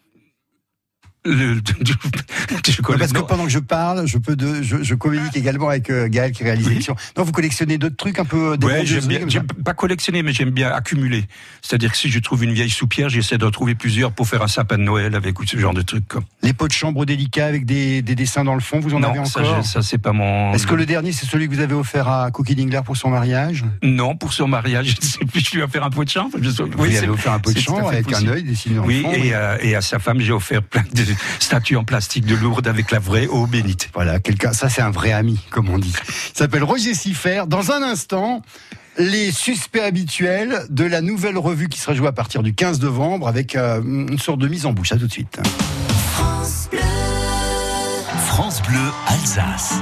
Parce que pendant que je parle, je communique également avec Gaël qui réalise l'émission. Non, vous collectionnez d'autres trucs un peu... Ouais, j'aime pas collectionner, mais j'aime bien accumuler. C'est-à-dire que si je trouve une vieille soupière, j'essaie d'en trouver plusieurs pour faire un sapin de Noël avec ce genre de trucs. Quoi. Les pots de chambre délicats avec des dessins dans le fond, vous en avez encore? Ça c'est pas mon... Est-ce que le dernier, c'est celui que vous avez offert à Cookie Dingler pour son mariage? Non, pour son mariage, je sais plus, je lui ai offert un pot de chambre. Vous lui avez offert un pot de chambre avec un œil dessiné dans le fond. Oui, et à sa femme, j'ai offert plein de statues en plastique de Lourdes avec la vraie eau bénite. Voilà, ça c'est un vrai ami, comme on dit. Il s'appelle Roger Siffer. Dans un instant, les suspects habituels de la nouvelle revue qui sera jouée à partir du 15 novembre avec une sorte de mise en bouche. À tout de suite. France Bleu. France Bleu Alsace.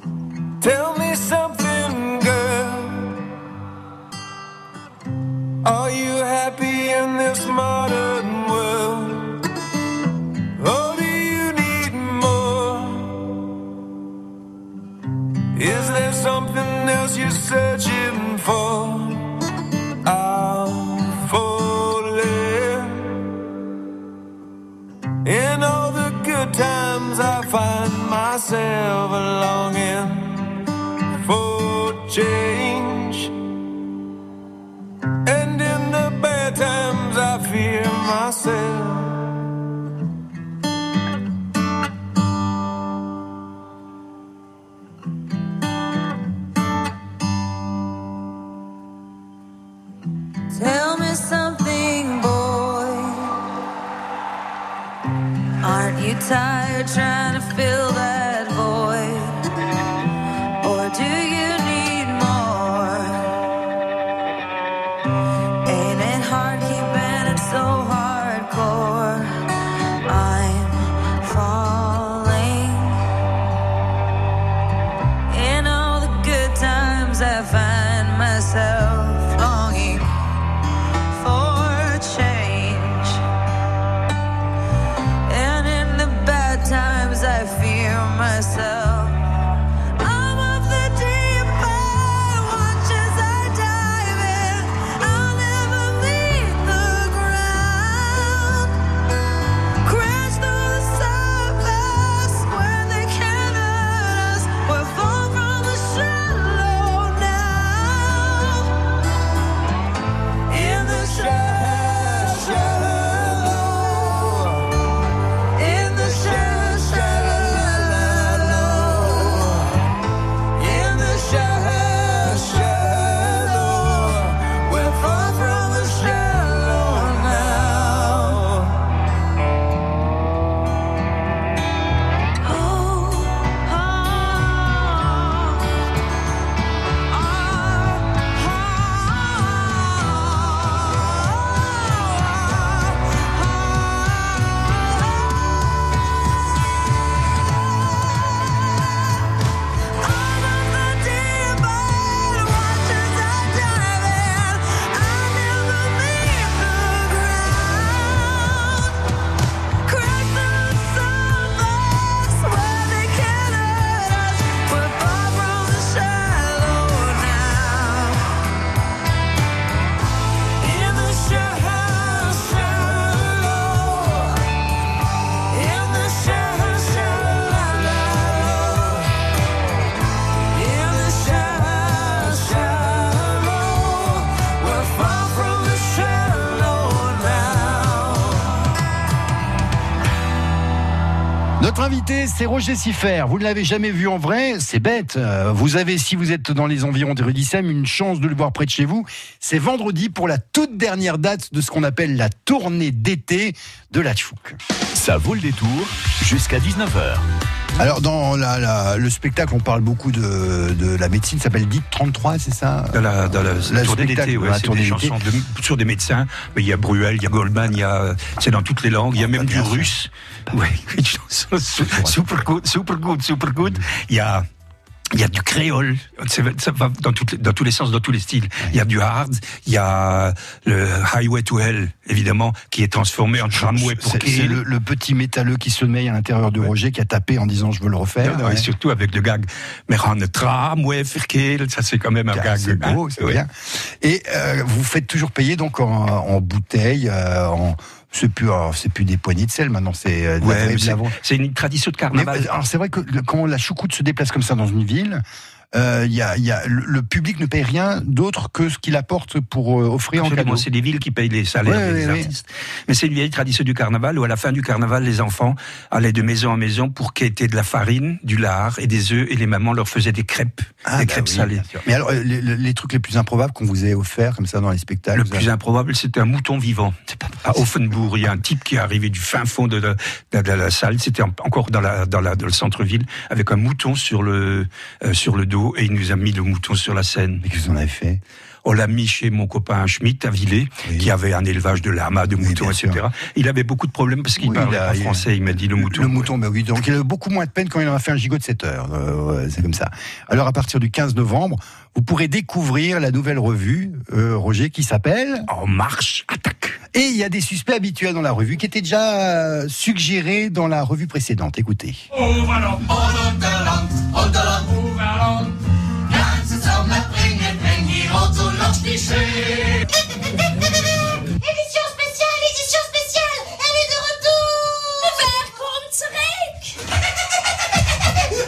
Tell me something, girl. myself a longing for change. And in the bad times I fear myself. Tell me something, boy. Aren't you tired trying to fill that void? Or do you need more? Ain't it hard keeping it so hardcore? I'm falling. In all the good times I find myself longing for change. And in the bad times I fear myself. I'm of the deep end, watch as I dive in. I'll never meet the ground. Crash through the surface where they can't hurt us. We're far from the shallow now. In the shallow, in the shallow, in the shallow, we're far from the shallow now. Notre invité, c'est Roger Siffert. Vous ne l'avez jamais vu en vrai, c'est bête. Vous avez, si vous êtes dans les environs de Rudishem, une chance de le voir près de chez vous. C'est vendredi pour la toute dernière date de ce qu'on appelle la tournée d'été de la Tchouk. Ça vaut le détour jusqu'à 19h. Alors dans le spectacle, on parle beaucoup de la médecine, ça s'appelle DIT 33, c'est ça? Dans la tournée d'été, ouais, c'est des chansons sur des médecins, mais il y a Bruel, il y a Goldman, c'est dans toutes les langues, il y a même du russe. Ouais, une chanson super good. Il y a du créole, ça va dans tous les sens, dans tous les styles. Il y a du hard, il y a le Highway to Hell, évidemment, qui est transformé en tramway pour Kill. C'est le petit métalleux qui se met à l'intérieur de Roger, qui a tapé en disant je veux le refaire. Et surtout avec le gag, mais rend tramway pour Kill, ça c'est quand même un gag. C'est beau, c'est bien. Et vous faites toujours payer donc en bouteille, c'est plus des poignées de sel maintenant, c'est c'est une tradition de carnaval. Mais, alors c'est vrai que quand la choucroute se déplace comme ça dans une ville, le public ne paye rien d'autre que ce qu'il apporte pour offrir en cadeau. C'est des villes qui payent les salaires des artistes. Mais c'est une vieille tradition du carnaval où à la fin du carnaval, les enfants allaient de maison en maison pour quêter de la farine, du lard et des œufs, et les mamans leur faisaient des crêpes, crêpes salées. Mais alors, les trucs les plus improbables qu'on vous ait offerts comme ça dans les spectacles? Le plus improbable, c'était un mouton vivant. À Offenbourg, il y a un type qui est arrivé du fin fond de la salle, c'était encore dans le centre-ville, avec un mouton sur le dos, et il nous a mis le mouton sur la scène. Mais qu'est-ce que vous en avez fait? On l'a mis chez mon copain Schmitt à Villers, qui avait un élevage de lamas, de moutons, etc. Sûr. Il avait beaucoup de problèmes parce qu'il parlait en français, il m'a dit le mouton. Le mouton, oui. Donc il a eu beaucoup moins de peine quand il en a fait un gigot de 7 heures. C'est comme ça. Alors à partir du 15 novembre, vous pourrez découvrir la nouvelle revue, Roger, qui s'appelle En Marche Attaque. Et il y a des suspects habituels dans la revue qui étaient déjà suggérés dans la revue précédente. Écoutez. Édition spéciale, elle est de retour. Wer kommt zurück?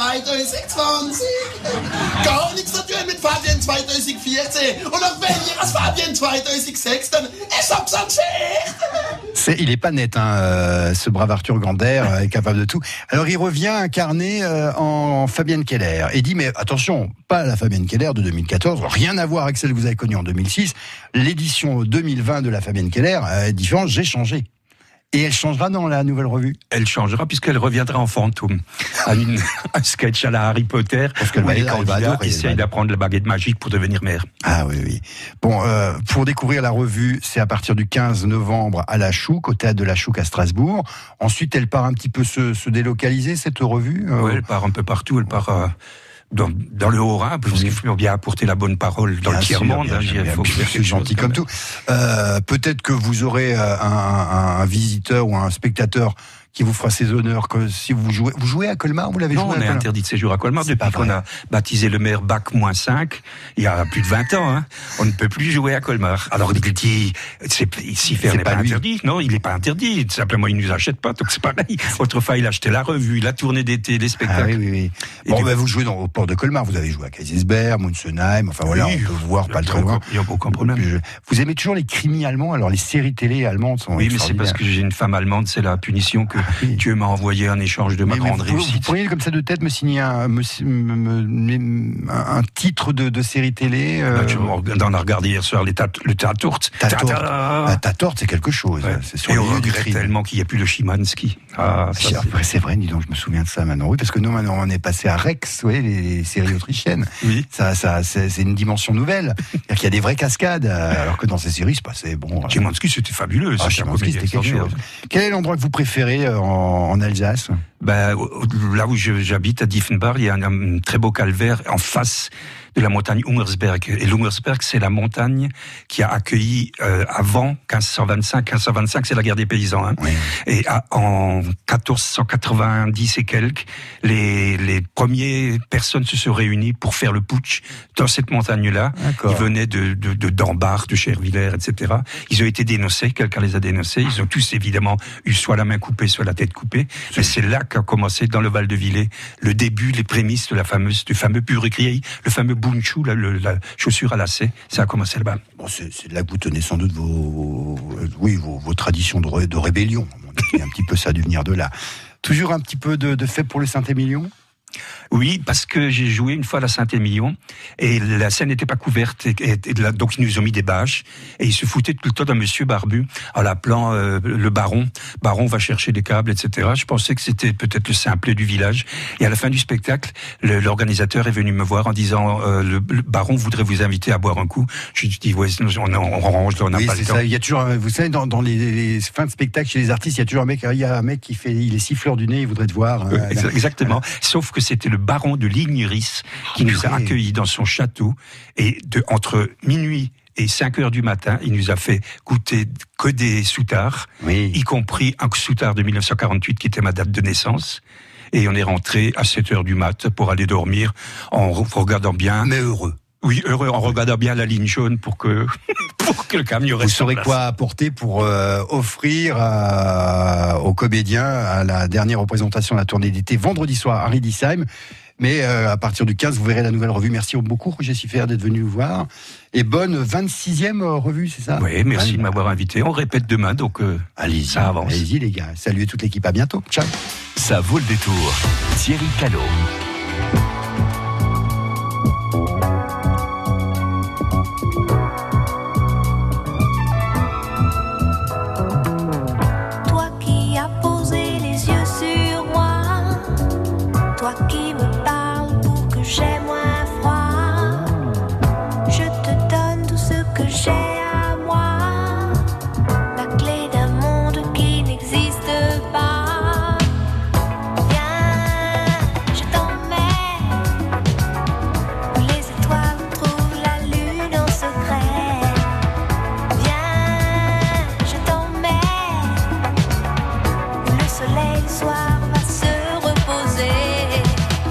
2026. Gar nichts zu tun mit Fabian 2014. Und auch wenn ihr als Fabian 2016, ich hab's en Schicht. Il est pas net, hein, ce brave Arthur Gander, capable de tout. Alors il revient incarné en Fabienne Keller et dit mais attention, pas la Fabienne Keller de 2014, rien à voir avec celle que vous avez connue en 2006. L'édition 2020 de la Fabienne Keller est différente, j'ai changé. Et elle changera dans la nouvelle revue? Elle changera puisqu'elle reviendra en fantôme. Un sketch à la Harry Potter où les candidats essayent d'apprendre la baguette magique pour devenir maire. Ah oui, oui. Bon, pour découvrir la revue, c'est à partir du 15 novembre à la Chouque, au théâtre de la Chouque à Strasbourg. Ensuite, elle part un petit peu se délocaliser, cette revue. Oui, elle part un peu partout. Elle part... Dans le Haut-Rhin, parce qu'il faut bien apporter la bonne parole dans le tiers-monde. Il faut faire quelque gentil comme tout. Peut-être que vous aurez un visiteur ou un spectateur qui vous fera ses honneurs que si vous jouez à Colmar, vous l'avez joué à Colmar? Non, on est interdit de séjour à Colmar depuis qu'on a baptisé le maire Bac-5, il y a plus de 20 ans, hein. On ne peut plus jouer à Colmar. Alors, il dit, Siffert n'est pas interdit. Non, il n'est pas interdit. Simplement, il ne nous achète pas, donc c'est pareil. Autrefois, il achetait la revue, la tournée d'été, les spectacles. Ah oui. Bon, vous jouez au port de Colmar, vous avez joué à Kaisersberg, Munzenheim, enfin voilà, on peut voir pas très loin. Il n'y a aucun problème. Vous aimez toujours les crimis allemands? Alors, les séries télé allemandes sont oui, mais c'est parce que j'ai une femme allemande, c'est la punition que Dieu m'a envoyé en échange de ma grande réussite. Vous pourriez comme ça de tête me signer un titre de série télé On a regardé hier soir le Tatort. Tatort, c'est quelque chose. Ouais. C'est et on regrette tellement qu'il n'y a plus le Chimansky. Après, c'est vrai, dis donc, je me souviens de ça maintenant. Oui, parce que nous, maintenant, on est passé à Rex, vous voyez, les séries autrichiennes. Oui. Ça, c'est une dimension nouvelle. C'est-à-dire qu'il y a des vraies cascades, alors que dans ces séries, c'est passé bon. Chimansky, c'était fabuleux. Chimansky, c'était quelque chose. Quel est l'endroit que vous préférez en Alsace? Là où j'habite, à Diefenbach, il y a un très beau calvaire en face de la montagne Ungersberg. Et l'Ungersberg, c'est la montagne qui a accueilli avant 1525. 1525, c'est la guerre des paysans. Hein. Oui. Et en 1490 et quelques, les premières personnes se sont réunies pour faire le putsch dans cette montagne-là. D'accord. Ils venaient d'Ambach, de Chervillers, etc. Ils ont été dénoncés, quelqu'un les a dénoncés. Ils ont tous évidemment eu soit la main coupée, soit la tête coupée. Mais c'est là qu'a commencé, dans le Val de Villers, le début, les prémices de du fameux purikriei, le fameux bunchou, la chaussure à lacets. Ça a commencé là-bas. Bon, c'est de là que vous tenez sans doute vos traditions de rébellion. Un petit peu ça a dû venir de là. Toujours un petit peu de fait pour le Saint-Émilion? Oui, parce que j'ai joué une fois à la Saint-Émilion et la scène n'était pas couverte donc ils nous ont mis des bâches et ils se foutaient tout le temps d'un monsieur barbu en l'appelant le baron. Baron va chercher des câbles, etc. Je pensais que c'était peut-être le simplet du village et à la fin du spectacle, l'organisateur est venu me voir en disant le baron voudrait vous inviter à boire un coup. Je lui dis ouais, on range, on n'a pas le temps. Ça, il y a toujours, vous savez, dans les fins de spectacle chez les artistes, il y a un mec qui fait, il est siffleur du nez, il voudrait te voir. Exactement. Sauf que c'était le baron de Ligneris qui nous a accueillis dans son château et entre minuit et 5h du matin, il nous a fait goûter que des soutards, y compris un soutard de 1948 qui était ma date de naissance. Et on est rentré à 7h du mat pour aller dormir en regardant bien. Mais heureux. Oui, heureux, en regardant bien la ligne jaune pour que le camion reste. Vous saurez quoi apporter pour offrir aux comédiens à la dernière représentation de la tournée d'été vendredi soir à Riedisheim. Mais à partir du 15, vous verrez la nouvelle revue. Merci beaucoup, Roger Siffert, d'être venu nous voir. Et bonne 26e revue, c'est ça? Oui, merci de m'avoir invité. On répète demain, donc allez-y, ça avance. Allez-y, les gars. Saluez toute l'équipe. À bientôt. Ciao. Ça vaut le détour. Thierry Callot. Toi qui as posé les yeux sur moi, toi qui me parles pour que j'aie moins froid, je te donne tout ce que j'ai à moi, la clé d'un monde qui n'existe pas. Viens, je t'emmène où les étoiles trouvent la lune en secret. Viens, je t'emmène où le soleil le soir va se reposer.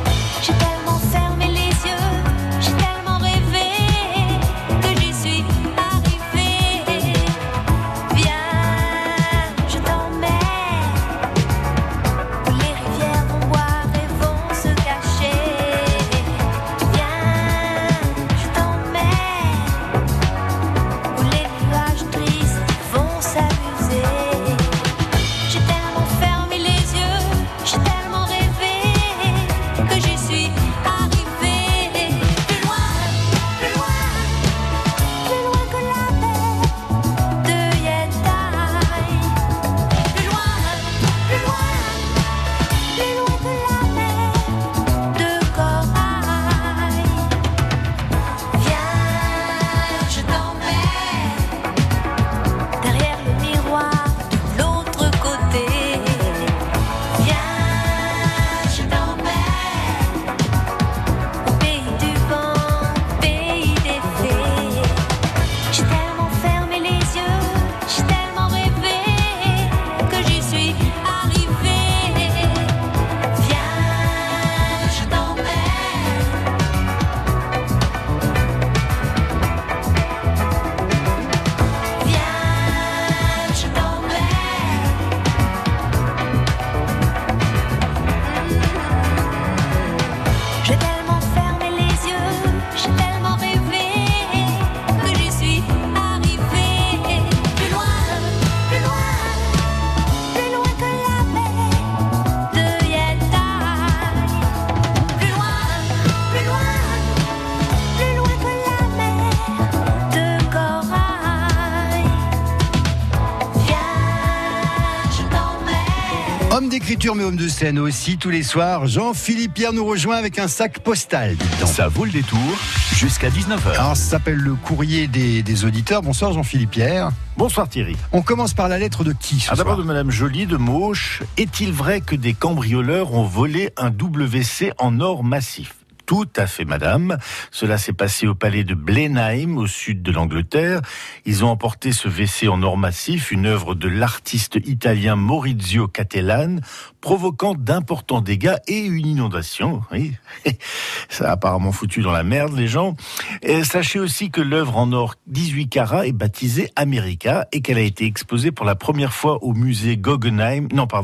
Homme d'écriture mais homme de scène aussi, tous les soirs, Jean-Philippe Pierre nous rejoint avec un sac postal. Ça vaut le détour jusqu'à 19h. Alors ça s'appelle le courrier des auditeurs. Bonsoir Jean-Philippe Pierre. Bonsoir Thierry. On commence par la lettre de qui ce soir ? D'abord de Madame Joly de Mauche. Est-il vrai que des cambrioleurs ont volé un WC en or massif ? Tout à fait, madame. Cela s'est passé au palais de Blenheim, au sud de l'Angleterre. Ils ont emporté ce WC en or massif, une œuvre de l'artiste italien Maurizio Cattelan, provoquant d'importants dégâts et une inondation. Oui, ça a apparemment foutu dans la merde, les gens. Et sachez aussi que l'œuvre en or 18 carats est baptisée America et qu'elle a été exposée pour la première fois au musée Guggenheim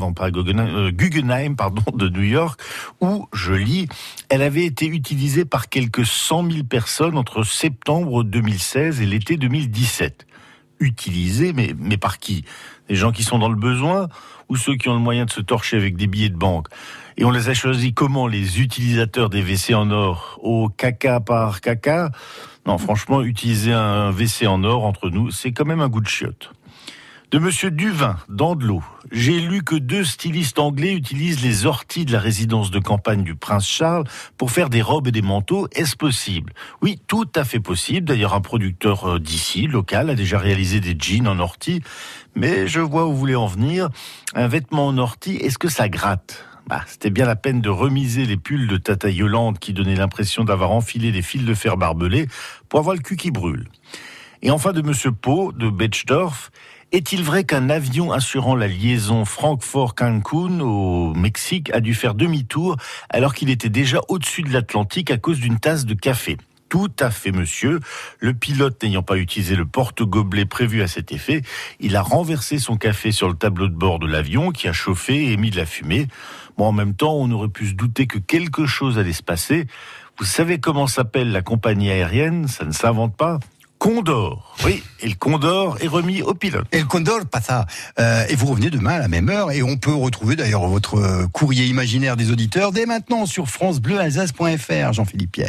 de New York, où, je lis, elle avait été utilisée par quelques 100 000 personnes entre septembre 2016 et l'été 2017. Utilisée, mais par qui ? Les gens qui sont dans le besoin ou ceux qui ont le moyen de se torcher avec des billets de banque ? Et on les a choisis comment, les utilisateurs des WC en or ? Au caca par caca ? Non, franchement, utiliser un WC en or entre nous, c'est quand même un goût de chiotte. De Monsieur Duvin, d'Andelot. J'ai lu que 2 stylistes anglais utilisent les orties de la résidence de campagne du Prince Charles pour faire des robes et des manteaux. Est-ce possible ? Oui, tout à fait possible. D'ailleurs, un producteur d'ici, local, a déjà réalisé des jeans en ortie. Mais je vois où vous voulez en venir. Un vêtement en ortie, est-ce que ça gratte ? C'était bien la peine de remiser les pulls de Tata Yolande qui donnaient l'impression d'avoir enfilé des fils de fer barbelés pour avoir le cul qui brûle. Et enfin de Monsieur Pau, de Betchdorf. Est-il vrai qu'un avion assurant la liaison Francfort-Cancun au Mexique a dû faire demi-tour alors qu'il était déjà au-dessus de l'Atlantique à cause d'une tasse de café ? Tout à fait, monsieur. Le pilote n'ayant pas utilisé le porte-gobelet prévu à cet effet, il a renversé son café sur le tableau de bord de l'avion qui a chauffé et émis de la fumée. Bon, en même temps, on aurait pu se douter que quelque chose allait se passer. Vous savez comment s'appelle la compagnie aérienne ? Ça ne s'invente pas. Condor. Oui, et le Condor est remis au pilote. Et le Condor, pas ça. Et vous revenez demain à la même heure. Et on peut retrouver d'ailleurs votre courrier imaginaire des auditeurs dès maintenant sur francebleualsace.fr, Jean-Philippe Pierre.